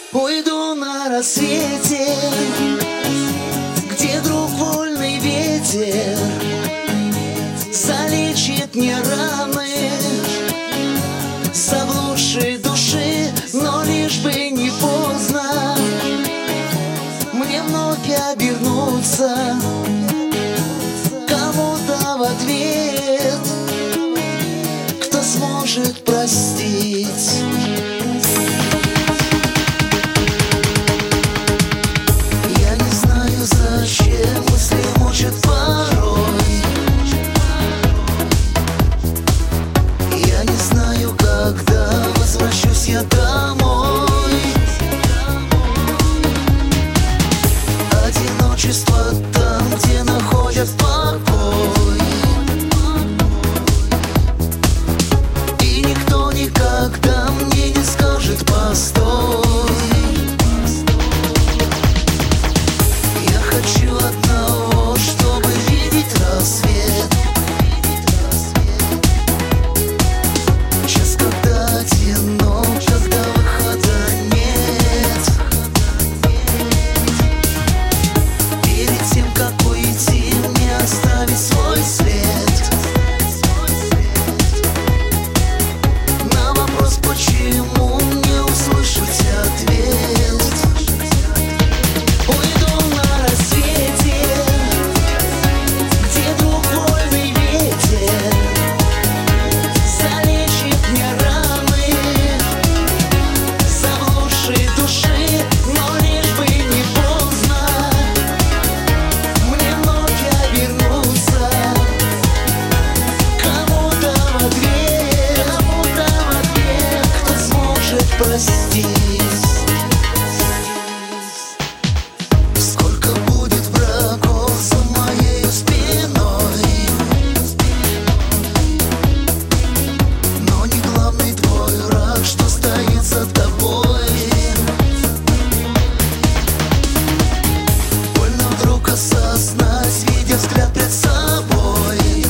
Уйду на рассвете, где вдруг вольный ветер залечит мне раны заблудшей души, но лишь бы не поздно мне вновь обернуться кому-то в ответ, кто сможет простить. Зачем мысли мучат порой? Я не знаю, когда возвращусь я домой. Одиночество там, где находят покой, и никто никогда мне не скажет постой. Хочу одного, чтобы видеть рассвет. Час, когда темно, когда выхода нет. Перед тем, как уйти, мне оставить свой след. На вопрос, почему, не услышать ответ. Простить. Сколько будет врагов за моей спиной, но не главный твой враг, что стоит за тобой. Больно вдруг осознать, видя взгляд пред собой,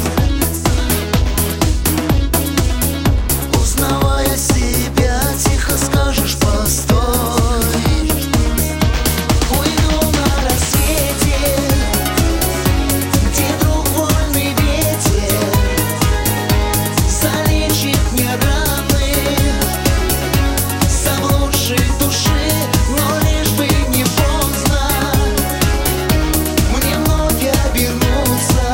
узнавая себя, тихо скажешь постой. Уйду на рассвете, где вдруг вольный ветер залечит мне раны заблудшей души, но лишь бы не поздно мне вновь обернуться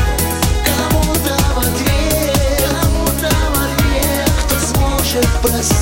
кому-то в ответ, кто сможет простить.